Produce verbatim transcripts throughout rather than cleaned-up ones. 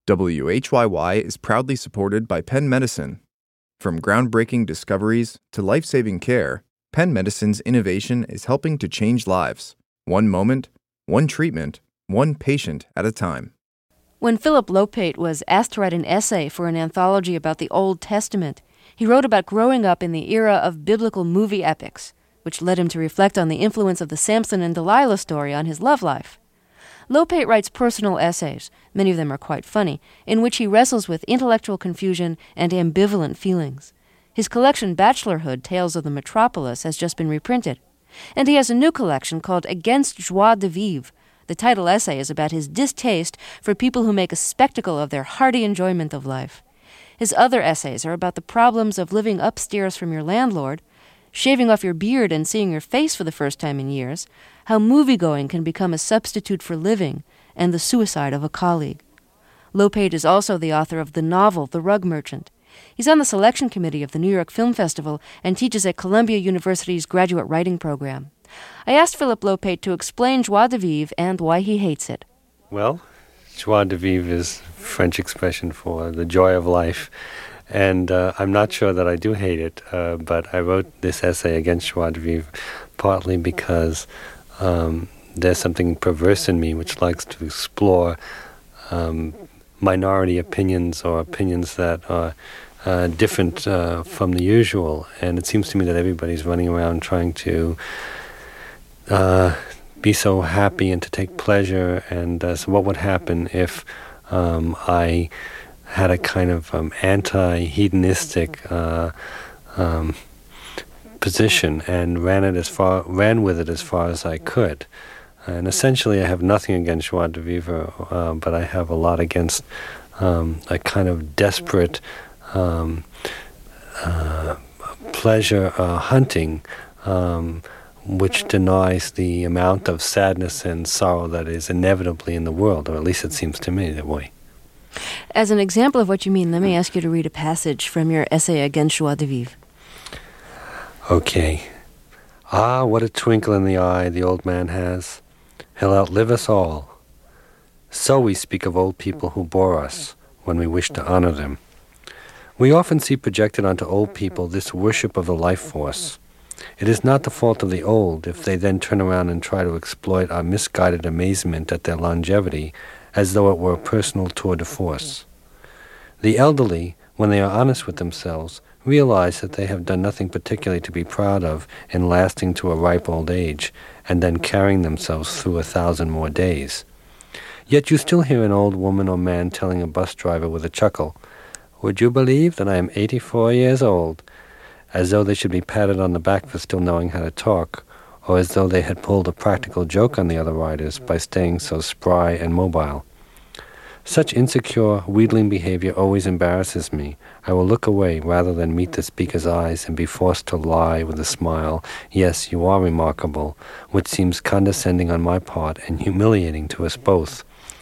W H Y Y is proudly supported by Penn Medicine. From groundbreaking discoveries to life-saving care, Penn Medicine's innovation is helping to change lives, one moment, one treatment, one patient at a time. When Philip Lopate was asked to write an essay for an anthology about the Old Testament, he wrote about growing up in the era of biblical movie epics, which led him to reflect on the influence of the Samson and Delilah story on his love life. Lopate writes personal essays, many of them are quite funny, in which he wrestles with intellectual confusion and ambivalent feelings. His collection Bachelorhood, Tales of the Metropolis, has just been reprinted. And he has a new collection called Against Joie de Vivre. The title essay is about his distaste for people who make a spectacle of their hearty enjoyment of life. His other essays are about the problems of living upstairs from your landlord, shaving off your beard and seeing your face for the first time in years, how movie-going can become a substitute for living, and the suicide of a colleague. Lopate is also the author of the novel The Rug Merchant. He's on the selection committee of the New York Film Festival and teaches at Columbia University's graduate writing program. I asked Philip Lopate to explain joie de vivre and why he hates it. Well, joie de vivre is a French expression for the joy of life. And uh, I'm not sure that I do hate it, uh, but I wrote this essay against joie de vivre partly because um, there's something perverse in me which likes to explore um, minority opinions or opinions that are uh, different uh, from the usual. And it seems to me that everybody's running around trying to uh, be so happy and to take pleasure. And uh, so what would happen if um, I had a kind of um, anti-hedonistic uh, um, position and ran it as far, ran with it as far as I could. And essentially, I have nothing against joie de vivre, uh, but I have a lot against um, a kind of desperate um, uh, pleasure uh, hunting, um, which denies the amount of sadness and sorrow that is inevitably in the world, or at least it seems to me that way. As an example of what you mean, let me ask you to read a passage from your essay Against Joie de Vivre. Okay. Ah, what a twinkle in the eye the old man has. He'll outlive us all. So we speak of old people who bore us when we wish to honor them. We often see projected onto old people this worship of the life force. It is not the fault of the old if they then turn around and try to exploit our misguided amazement at their longevity as though it were a personal tour de force. The elderly, when they are honest with themselves, realize that they have done nothing particularly to be proud of in lasting to a ripe old age, and then carrying themselves through a thousand more days. Yet you still hear an old woman or man telling a bus driver with a chuckle, "Would you believe that I am eighty-four years old?" as though they should be patted on the back for still knowing how to talk, or as though they had pulled a practical joke on the other riders by staying so spry and mobile. Such insecure, wheedling behavior always embarrasses me. I will look away rather than meet the speaker's eyes and be forced to lie with a smile, "Yes, you are remarkable," which seems condescending on my part and humiliating to us both.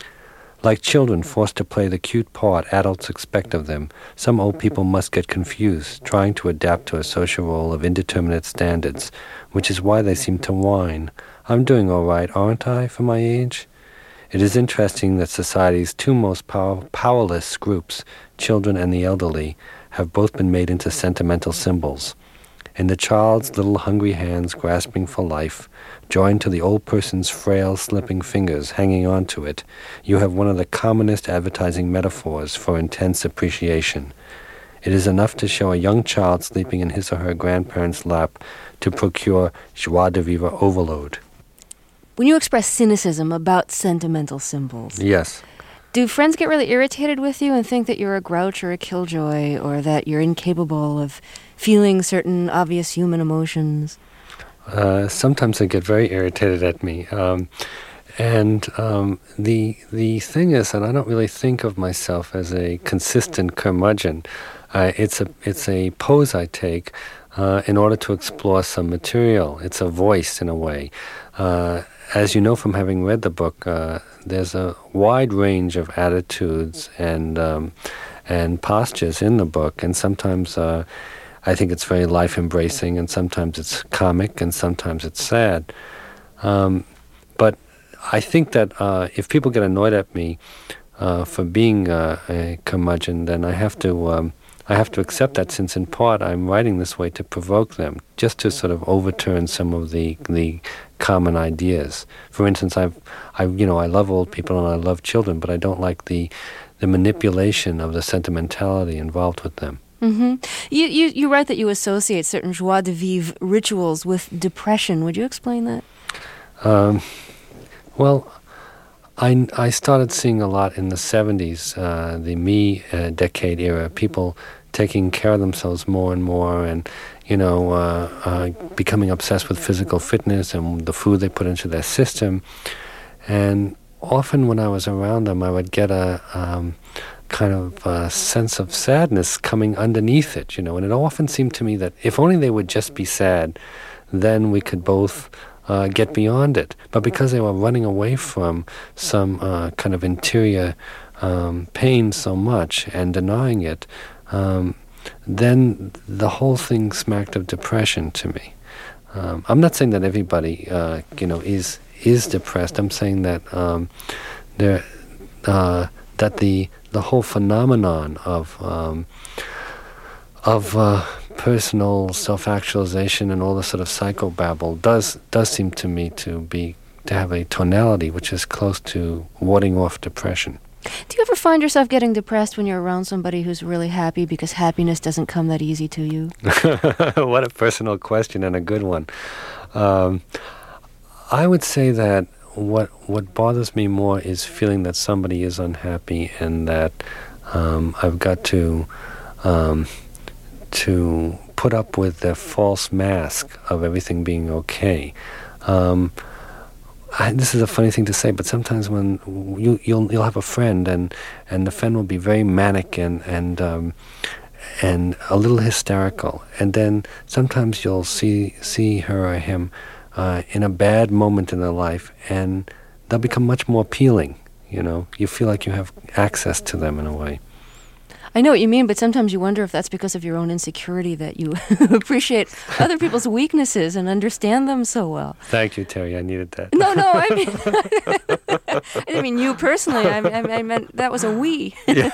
Like children forced to play the cute part adults expect of them, some old people must get confused, trying to adapt to a social role of indeterminate standards, which is why they seem to whine. "I'm doing all right, aren't I, for my age?" It is interesting that society's two most power, powerless groups, children and the elderly, have both been made into sentimental symbols. In the child's little hungry hands grasping for life, joined to the old person's frail, slipping fingers hanging on to it, you have one of the commonest advertising metaphors for intense appreciation. It is enough to show a young child sleeping in his or her grandparent's lap to procure joie de vivre overload. When you express cynicism about sentimental symbols, yes, do friends get really irritated with you and think that you're a grouch or a killjoy, or that you're incapable of feeling certain obvious human emotions? Uh, sometimes they get very irritated at me. Um, and um, the the thing is that I don't really think of myself as a consistent curmudgeon. Uh, it's a it's a pose I take uh, in order to explore some material. It's a voice in a way. Uh, as you know from having read the book, uh, there's a wide range of attitudes and um, and postures in the book, and sometimes uh, I think it's very life-embracing, and sometimes it's comic, and sometimes it's sad. Um, but I think that uh, if people get annoyed at me, uh, for being uh, a curmudgeon, then I have to um, I have to accept that, since in part I'm writing this way to provoke them, just to sort of overturn some of the the common ideas. For instance, I've I you know I love old people and I love children, but I don't like the the manipulation of the sentimentality involved with them. Mm-hmm. You, you you write that you associate certain joie de vivre rituals with depression. Would you explain that? Um, well, I, I started seeing a lot in the seventies, uh, the me uh, decade era, people taking care of themselves more and more, and you know, uh, uh, becoming obsessed with physical fitness and the food they put into their system. And often when I was around them, I would get a um, kind of uh, sense of sadness coming underneath it, you know. And it often seemed to me that if only they would just be sad, then we could both uh, get beyond it. But because they were running away from some uh, kind of interior um, pain so much and denying it, um, then the whole thing smacked of depression to me. Um, I'm not saying that everybody, uh, you know, is is depressed. I'm saying that um, there, uh, that the the whole phenomenon of um, of uh, personal self-actualization and all the sort of psychobabble does does seem to me to be to have a tonality which is close to warding off depression. Do you ever find yourself getting depressed when you're around somebody who's really happy because happiness doesn't come that easy to you? What a personal question, and a good one. Um, I would say that what what bothers me more is feeling that somebody is unhappy and that um, I've got to um, to put up with their false mask of everything being okay. Um, I, this is a funny thing to say, but sometimes when you, you'll you'll have a friend and and the friend will be very manic and and um, and a little hysterical, and then sometimes you'll see see her or him uh, in a bad moment in their life, and they'll become much more appealing. You know, you feel like you have access to them in a way. I know what you mean, but sometimes you wonder if that's because of your own insecurity that you appreciate other people's weaknesses and understand them so well. Thank you, Terry. I needed that. No, no, I mean, I didn't mean you personally. I, I, I meant that was a we.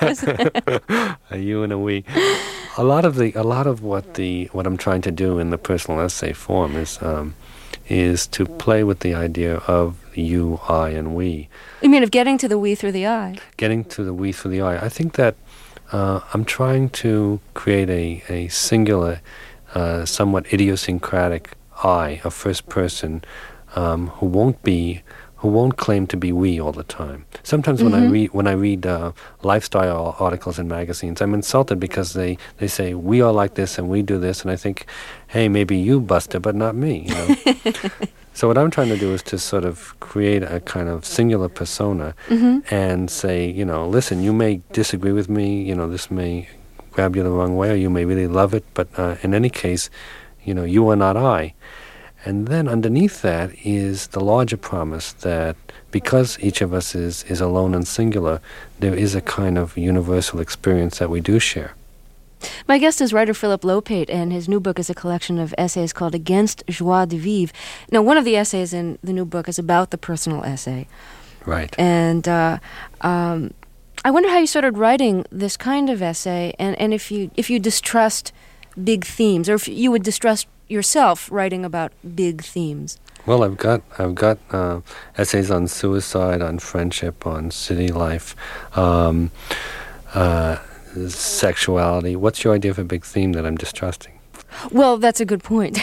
Yeah. A you and a we. A lot of the, a lot of what the, what I'm trying to do in the personal essay form is, um, is to play with the idea of you, I, and we. You mean of getting to the we through the I? Getting to the we through the I. I think that. Uh, I'm trying to create a, a singular, uh, somewhat idiosyncratic I, a first person, um, who won't be, who won't claim to be we all the time. Sometimes mm-hmm. when I read when I read uh, lifestyle articles in magazines, I'm insulted because they, they say we are like this and we do this, and I think, hey, maybe you, Buster, but not me. You know? So what I'm trying to do is to sort of create a kind of singular persona mm-hmm. and say, you know, listen, you may disagree with me, you know, this may grab you the wrong way, or you may really love it, but uh, in any case, you know, you are not I. And then underneath that is the larger promise that because each of us is, is alone and singular, there is a kind of universal experience that we do share. My guest is writer Philip Lopate, and his new book is a collection of essays called Against Joie de Vivre. Now, one of the essays in the new book is about the personal essay. Right. And uh, um, I wonder how you started writing this kind of essay, and, and if you if you distrust big themes, or if you would distrust yourself writing about big themes. Well, I've got I've got uh, essays on suicide, on friendship, on city life. Um, uh, sexuality. What's your idea of a big theme that I'm distrusting? Well, that's a good point.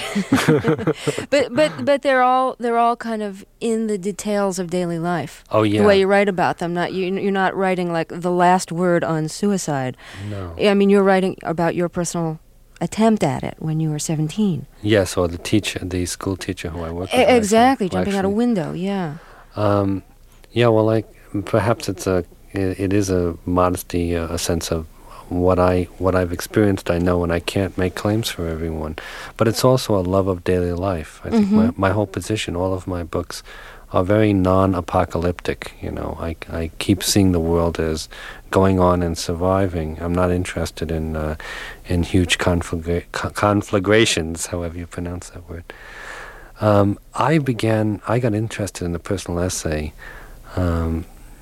but but but they're all they're all kind of in the details of daily life. Oh yeah. The way you write about them, not you you're not writing like the last word on suicide. No. I mean, you're writing about your personal attempt at it when you were seventeen. Yes, or the teacher, the school teacher who I work with. Exactly, actually, jumping actually. out a window. Yeah. Um, yeah. Well, like perhaps it's a it, it is a modesty, a, a sense of what I what I've experienced. I know, and I can't make claims for everyone. But it's also a love of daily life. I think mm-hmm. my my whole position, all of my books, are very non-apocalyptic. You know, I I keep seeing the world as going on and surviving. I'm not interested in uh, in huge conflagra- conflagrations, however you pronounce that word. Um, I began. I got interested in the personal essay. Um,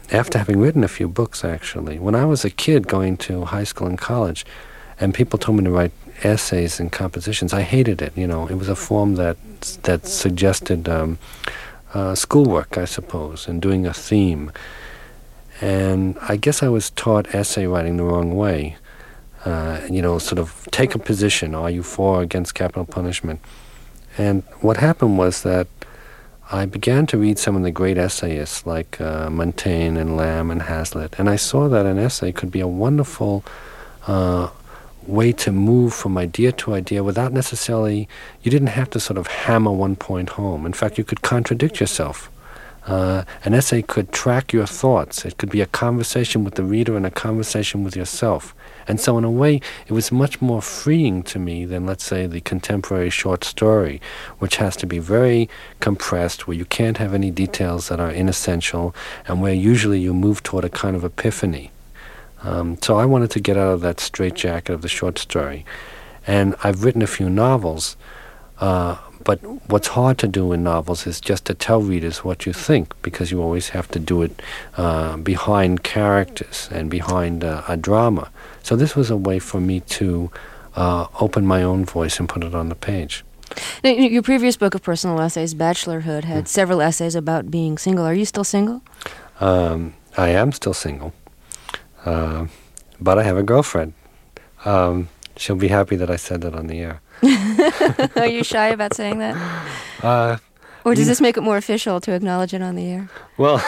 after having written a few books, actually. When I was a kid going to high school and college, and people told me to write essays and compositions, I hated it. You know, it was a form that that suggested um, uh, schoolwork, I suppose, and doing a theme. And I guess I was taught essay writing the wrong way. Uh, you know, sort of take a position. Are you for or against capital punishment? And what happened was that I began to read some of the great essayists like uh, Montaigne and Lamb and Hazlitt, and I saw that an essay could be a wonderful uh, way to move from idea to idea without necessarily, you didn't have to sort of hammer one point home. In fact, you could contradict yourself. Uh, an essay could track your thoughts. It could be a conversation with the reader and a conversation with yourself. And so in a way, it was much more freeing to me than, let's say, the contemporary short story, which has to be very compressed, where you can't have any details that are inessential, and where usually you move toward a kind of epiphany. Um, so I wanted to get out of that straitjacket of the short story. And I've written a few novels, uh, but what's hard to do in novels is just to tell readers what you think, because you always have to do it uh, behind characters and behind uh, a drama. So this was a way for me to uh, open my own voice and put it on the page. Now, your previous book of personal essays, Bachelorhood, had mm. several essays about being single. Are you still single? Um, I am still single, uh, but I have a girlfriend. Um, she'll be happy that I said that on the air. Are you shy about saying that? Uh, or does this make it more official to acknowledge it on the air? Well,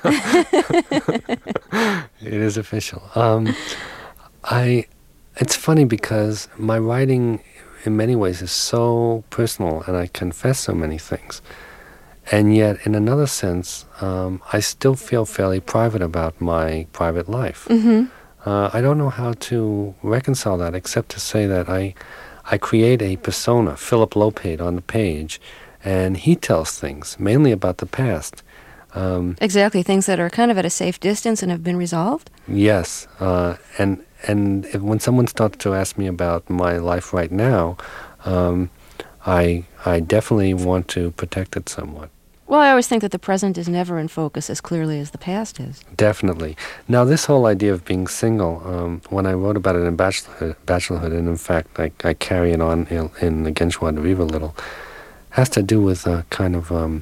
it is official. Um, I. It's funny because my writing, in many ways, is so personal, and I confess so many things. And yet, in another sense, um, I still feel fairly private about my private life. Mm-hmm. Uh, I don't know how to reconcile that, except to say that I, I create a persona, Philip Lopate, on the page, and he tells things, mainly about the past. Um, exactly, things that are kind of at a safe distance and have been resolved? Yes, uh, and and if, when someone starts to ask me about my life right now, um, I I definitely want to protect it somewhat. Well, I always think that the present is never in focus as clearly as the past is. Definitely. Now, this whole idea of being single, um, when I wrote about it in Bachelorhood, Bachelorhood and in fact I, I carry it on in, in Against Joie de Vivre a little, has to do with a kind of um,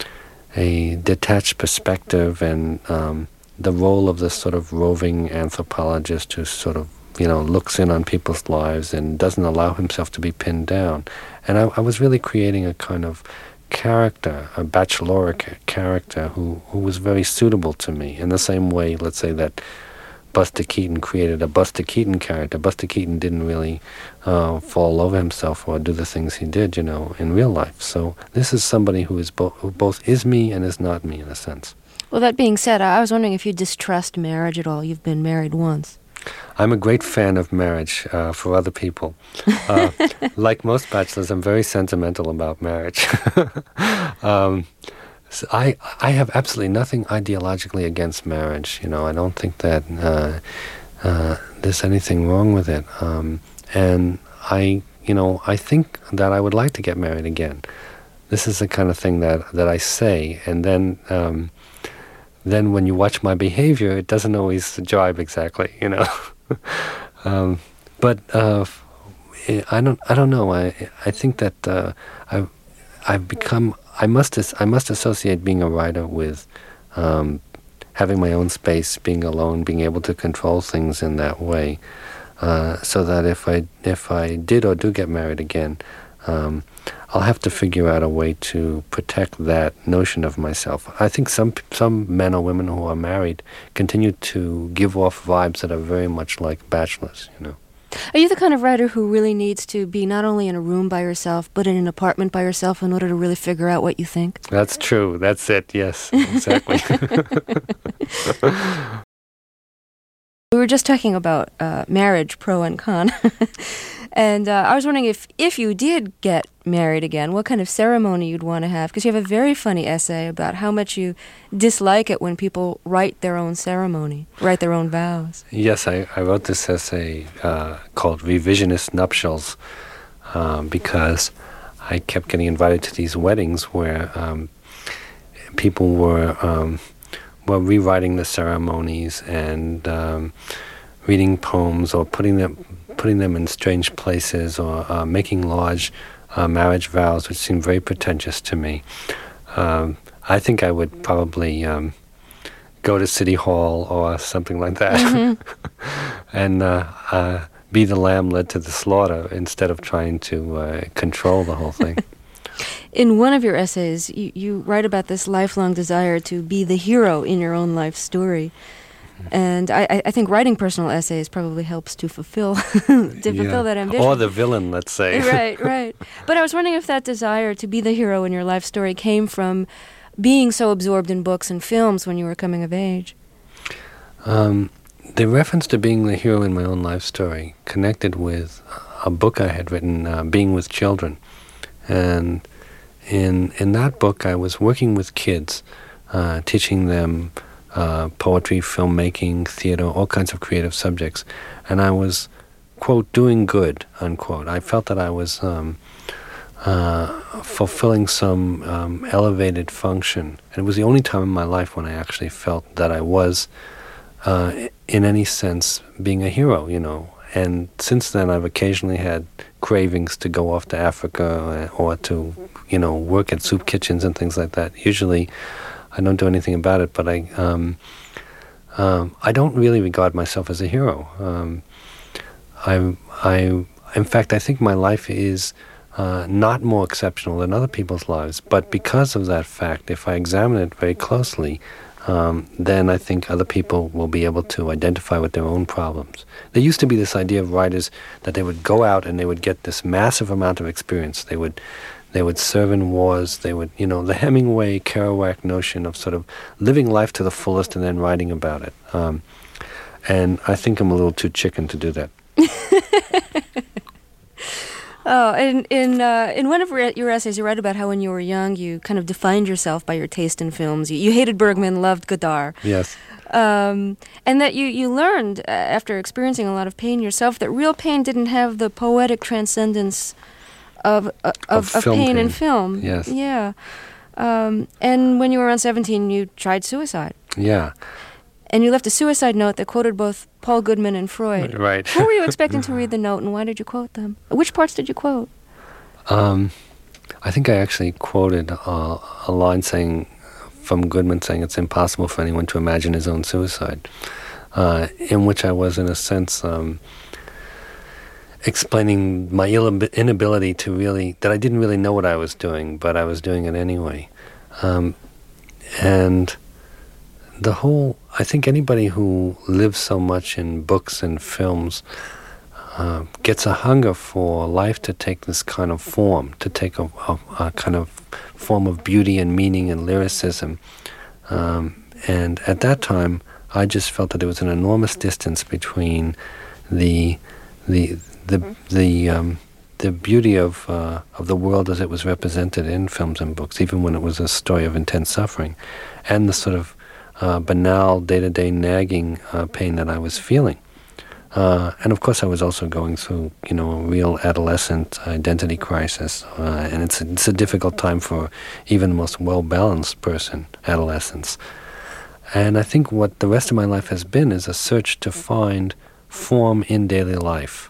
a detached perspective and um, the role of this sort of roving anthropologist who sort of, you know, looks in on people's lives and doesn't allow himself to be pinned down. And I, I was really creating a kind of character, a bacheloric character who, who was very suitable to me in the same way, let's say, that Buster Keaton created a Buster Keaton character. Buster Keaton didn't really uh, fall over himself or do the things he did, you know, in real life. So this is somebody who is bo- who both is me and is not me in a sense. Well, that being said, I was wondering if you distrust marriage at all. You've been married once. I'm a great fan of marriage uh, for other people. Uh, like most bachelors, I'm very sentimental about marriage. um, so I I have absolutely nothing ideologically against marriage. You know, I don't think that uh, uh, there's anything wrong with it. Um, and I, you know, I think that I would like to get married again. This is the kind of thing that that I say, and then. Um, Then when you watch my behavior, it doesn't always jibe exactly, you know. um, but uh, I don't. I don't know. I I think that uh, I've I've become. I must. I must associate being a writer with um, having my own space, being alone, being able to control things in that way, uh, so that if I if I did or do get married again. Um, I'll have to figure out a way to protect that notion of myself. I think some some men or women who are married continue to give off vibes that are very much like bachelors, you know. Are you the kind of writer who really needs to be not only in a room by yourself, but in an apartment by yourself in order to really figure out what you think? That's true. That's it. Yes, exactly. We were just talking about uh, marriage, pro and con. And uh, I was wondering if, if you did get married again, what kind of ceremony you'd want to have? Because you have a very funny essay about how much you dislike it when people write their own ceremony, write their own vows. Yes, I, I wrote this essay uh, called Revisionist Nuptials um, because I kept getting invited to these weddings where um, people were um, well, rewriting the ceremonies and um, reading poems or putting them putting them in strange places or uh, making large uh, marriage vows, which seemed very pretentious to me. Um, I think I would probably um, go to City Hall or something like that Mm-hmm. and uh, uh, be the lamb led to the slaughter instead of trying to uh, control the whole thing. In one of your essays, you, you write about this lifelong desire to be the hero in your own life story. And I, I think writing personal essays probably helps to fulfill to fulfill Yeah. that ambition. Or the villain, let's say. Right, right. But I was wondering if that desire to be the hero in your life story came from being so absorbed in books and films when you were coming of age. Um, the reference to being the hero in my own life story connected with a book I had written, uh, Being with Children. And in in that book, I was working with kids, uh, teaching them uh, poetry, filmmaking, theater, all kinds of creative subjects. And I was, quote, doing good, unquote. I felt that I was um, uh, fulfilling some um, elevated function. And it was the only time in my life when I actually felt that I was, uh, in any sense, being a hero, you know. And since then, I've occasionally had cravings to go off to Africa or to, you know, work at soup kitchens and things like that. Usually, I don't do anything about it, but I, um, um, I don't really regard myself as a hero. Um, I, I, in fact, I think my life is uh, not more exceptional than other people's lives. But because of that fact, if I examine it very closely, Um, then I think other people will be able to identify with their own problems. There used to be this idea of writers that they would go out and they would get this massive amount of experience. They would they would serve in wars. They would, you know, the Hemingway, Kerouac notion of sort of living life to the fullest and then writing about it. Um, and I think I'm a little too chicken to do that. Oh, and in uh, in one of re- your essays, you write about how when you were young, you kind of defined yourself by your taste in films. You, you hated Bergman, loved Godard. Yes. Um, and that you, you learned, uh, after experiencing a lot of pain yourself, that real pain didn't have the poetic transcendence of uh, of, Of of film pain pain. in film. Yes. Yeah. Um, and when you were around seventeen, you tried suicide. Yeah. And you left a suicide note that quoted both Paul Goodman and Freud. Right. Who were you expecting to read the note, and why did you quote them? Which parts did you quote? Um, I think I actually quoted uh, a line saying, from Goodman saying it's impossible for anyone to imagine his own suicide, uh, in which I was, in a sense, um, explaining my Ill- inability to really, that I didn't really know what I was doing, but I was doing it anyway. Um, and the whole, I think anybody who lives so much in books and films uh, gets a hunger for life to take this kind of form, to take a, a, a kind of form of beauty and meaning and lyricism. Um, and at that time, I just felt that there was an enormous distance between the the the the um, the beauty of uh, of the world as it was represented in films and books, even when it was a story of intense suffering, and the sort of Uh, banal, day-to-day nagging uh, pain that I was feeling. Uh, and of course I was also going through, you know, a real adolescent identity crisis. Uh, and it's a, it's a difficult time for even the most well-balanced person, adolescence. And I think what the rest of my life has been is a search to find form in daily life.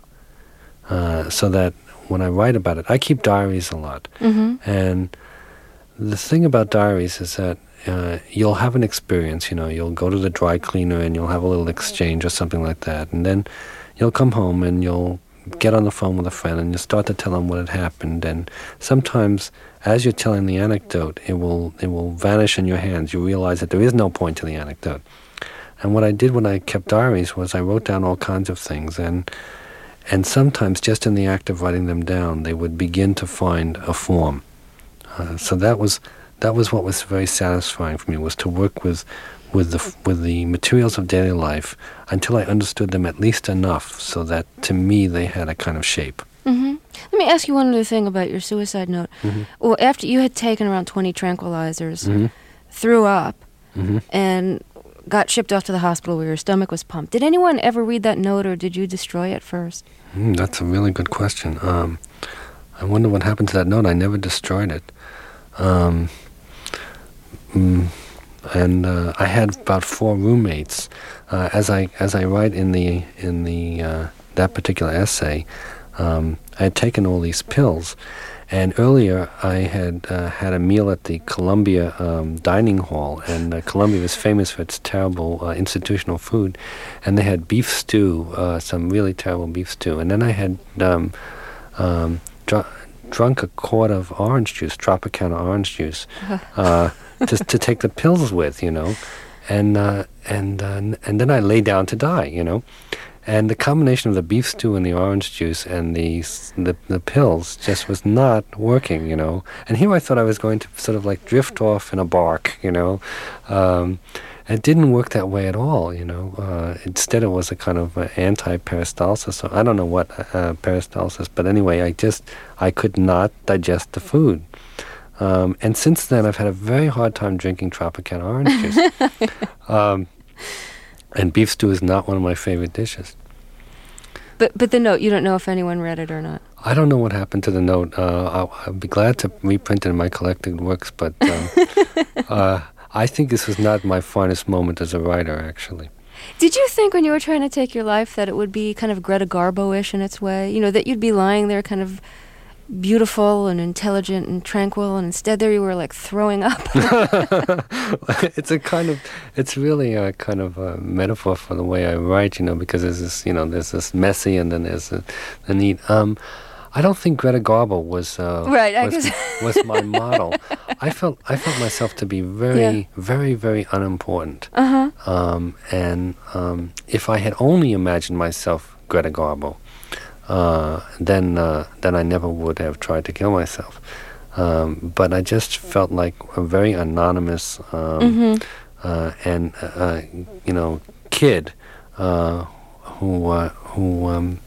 Uh, so that when I write about it, I keep diaries a lot. Mm-hmm. And the thing about diaries is that Uh, you'll have an experience, you know, you'll go to the dry cleaner and you'll have a little exchange or something like that. And then you'll come home and you'll get on the phone with a friend and you'll start to tell them what had happened. And sometimes as you're telling the anecdote, it will it will vanish in your hands. You realize that there is no point to the anecdote. And what I did when I kept diaries was I wrote down all kinds of things. And, and sometimes just in the act of writing them down, they would begin to find a form. Uh, so that was... That was what was very satisfying for me, was to work with with the with the materials of daily life until I understood them at least enough so that, to me, they had a kind of shape. Mm-hmm. Let me ask you one other thing about your suicide note. Mm-hmm. Well, after you had taken around twenty tranquilizers, Mm-hmm. threw up, Mm-hmm. and got shipped off to the hospital where your stomach was pumped, did anyone ever read that note, or did you destroy it first? Mm, that's a really good question. Um, I wonder what happened to that note. I never destroyed it. Um, mm, and uh, I had about four roommates. Uh, as I as I write in the in the uh, that particular essay, um, I had taken all these pills, and earlier I had uh, had a meal at the Columbia um, dining hall, and uh, Columbia was famous for its terrible uh, institutional food, and they had beef stew, uh, some really terrible beef stew, and then I had um, um, dr- drunk a quart of orange juice, Tropicana orange juice, uh, to to take the pills with, you know, and uh, and uh, and then I lay down to die, you know. And the combination of the beef stew and the orange juice and the, the the pills just was not working, you know. And here I thought I was going to sort of like drift off in a bark, you know. Um, it didn't work that way at all, you know. Uh, instead, it was a kind of uh, anti-peristalsis. So I don't know what uh, peristalsis, but anyway, I just I could not digest the food. Um, and since then, I've had a very hard time drinking Tropicana orange juice. um, And beef stew is not one of my favorite dishes. But but the note, you don't know if anyone read it or not. I don't know what happened to the note. Uh, I'll, I'll be glad to reprint it in my collected works, but um, uh, I think this was not my finest moment as a writer, actually. Did you think when you were trying to take your life that it would be kind of Greta Garbo-ish in its way? You know, that you'd be lying there kind of beautiful and intelligent and tranquil, and instead there you were like throwing up. It's a kind of, it's really a kind of a metaphor for the way I write, you know, because there's this, you know, there's this messy and then there's a, the neat. Um, I don't think Greta Garbo was uh, right, I was, guess. was my model. I felt I felt myself to be very, yeah. very, very unimportant. Uh-huh. Um, and um, if I had only imagined myself Greta Garbo, Uh, then uh, then I never would have tried to kill myself. Um, but I just felt like a very anonymous um, mm-hmm. uh, and uh, you know kid uh, who uh, who um,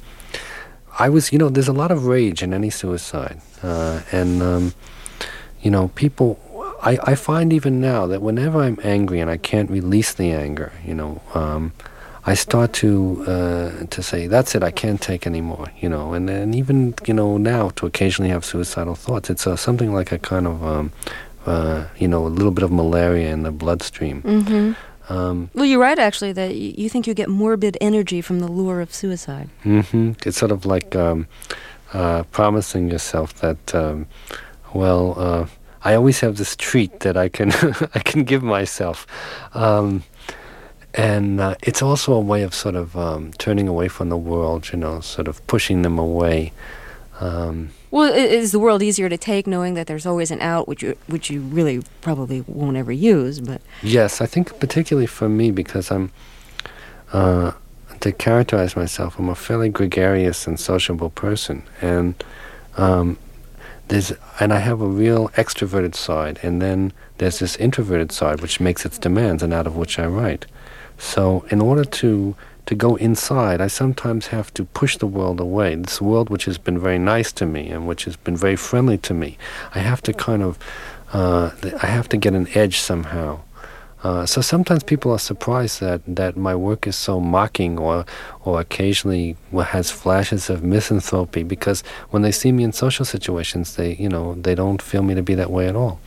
I was. You know, there's a lot of rage in any suicide, uh, and um, you know, people. I, I find even now that whenever I'm angry and I can't release the anger, you know. Um, I start to uh, to say, that's it, I can't take anymore, you know, and, and even, you know, now to occasionally have suicidal thoughts. It's uh, something like a kind of, um, uh, you know, a little bit of malaria in the bloodstream. Mm-hmm. Um, well, you're right, actually, that y- you think you get morbid energy from the lure of suicide. Mm-hmm. It's sort of like um, uh, promising yourself that, um, well, uh, I always have this treat that I can I can give myself. Um And uh, it's also a way of sort of um, turning away from the world, you know, sort of pushing them away. Um, well, is the world easier to take knowing that there's always an out, which you, which you really probably won't ever use? But yes, I think particularly for me, because I'm, uh, to characterize myself, I'm a fairly gregarious and sociable person. And um, there's and I have a real extroverted side, and then there's this introverted side, which makes its demands, and out of which I write. So in order to to go inside, I sometimes have to push the world away. This world which has been very nice to me and which has been very friendly to me, I have to kind of, uh, I have to get an edge somehow. Uh, so sometimes people are surprised that, that my work is so mocking or or occasionally has flashes of misanthropy, because when they see me in social situations, they, you know, they don't feel me to be that way at all.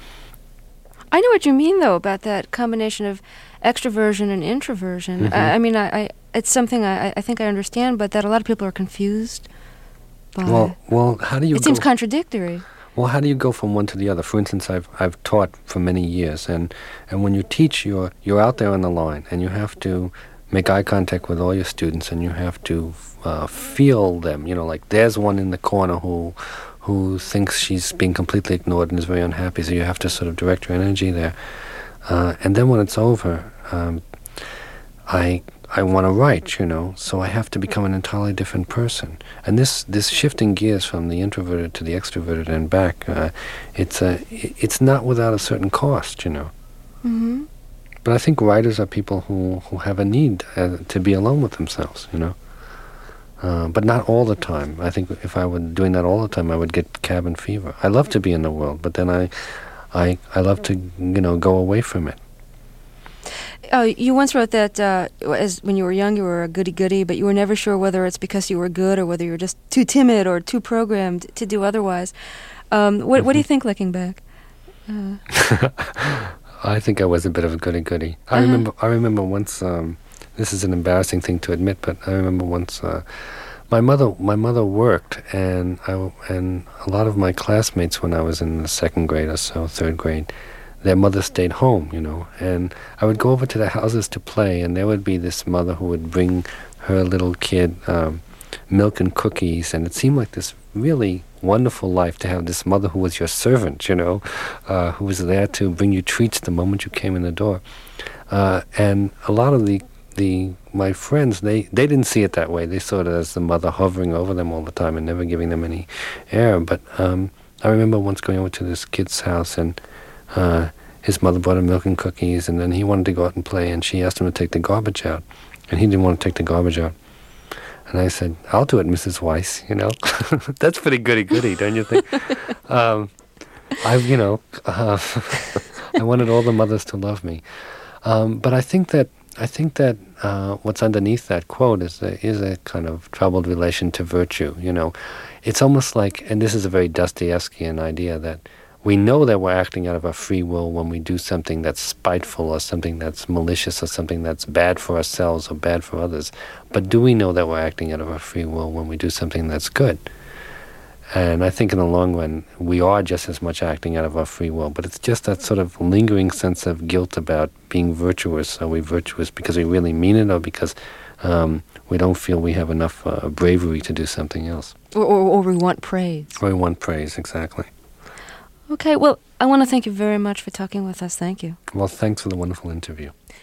I know what you mean, though, about that combination of extroversion and introversion. Mm-hmm. I, I mean, I, I it's something I, I think I understand, but that a lot of people are confused by. Well, well, how do you? It go seems contradictory. Well, how do you go from one to the other? For instance, I've I've taught for many years, and, and when you teach, you're you're out there on the line, and you have to make eye contact with all your students, and you have to uh, feel them. You know, like there's one in the corner who. who thinks she's being completely ignored and is very unhappy, so you have to sort of direct your energy there. Uh, and then when it's over, um, I I want to write, you know, so I have to become an entirely different person. And this, this shifting gears from the introverted to the extroverted and back, uh, it's a it's not without a certain cost, you know. Mm-hmm. But I think writers are people who, who have a need uh, to be alone with themselves, you know. Uh, but not all the time. I think if I were doing that all the time, I would get cabin fever. I love to be in the world, but then I, I, I love to, you know, go away from it. Oh, you once wrote that uh, as when you were young, you were a goody-goody, but you were never sure whether it's because you were good or whether you were just too timid or too programmed to do otherwise. Um, what, mm-hmm. what do you think, looking back? Uh. I think I was a bit of a goody-goody. I Uh-huh. remember. I remember once. Um, this is an embarrassing thing to admit, but I remember once. Uh, my mother. My mother worked, and I w- and a lot of my classmates when I was in the second grade or so, third grade, their mother stayed home. You know, and I would go over to their houses to play, and there would be this mother who would bring her little kid um, milk and cookies, and it seemed like this really wonderful life to have this mother who was your servant, you know, uh, who was there to bring you treats the moment you came in the door. Uh, and a lot of the the my friends, they, they didn't see it that way. They saw it as the mother hovering over them all the time and never giving them any air. But um, I remember once going over to this kid's house, and uh, his mother brought him milk and cookies, and then he wanted to go out and play, and she asked him to take the garbage out, and he didn't want to take the garbage out. And I said, I'll do it, Missus Weiss, you know. That's pretty goody-goody, don't you think? um, I, you know, uh, I wanted all the mothers to love me. Um, but I think that I think that uh, what's underneath that quote is a, is a kind of troubled relation to virtue, you know. It's almost like, and this is a very Dostoevskian idea, that we know that we're acting out of our free will when we do something that's spiteful or something that's malicious or something that's bad for ourselves or bad for others. But do we know that we're acting out of our free will when we do something that's good? And I think in the long run, we are just as much acting out of our free will, but it's just that sort of lingering sense of guilt about being virtuous. Are we virtuous because we really mean it, or because um, we don't feel we have enough uh, bravery to do something else? Or, or, or we want praise. Or we want praise, exactly. Okay, well, I want to thank you very much for talking with us. Thank you. Well, thanks for the wonderful interview.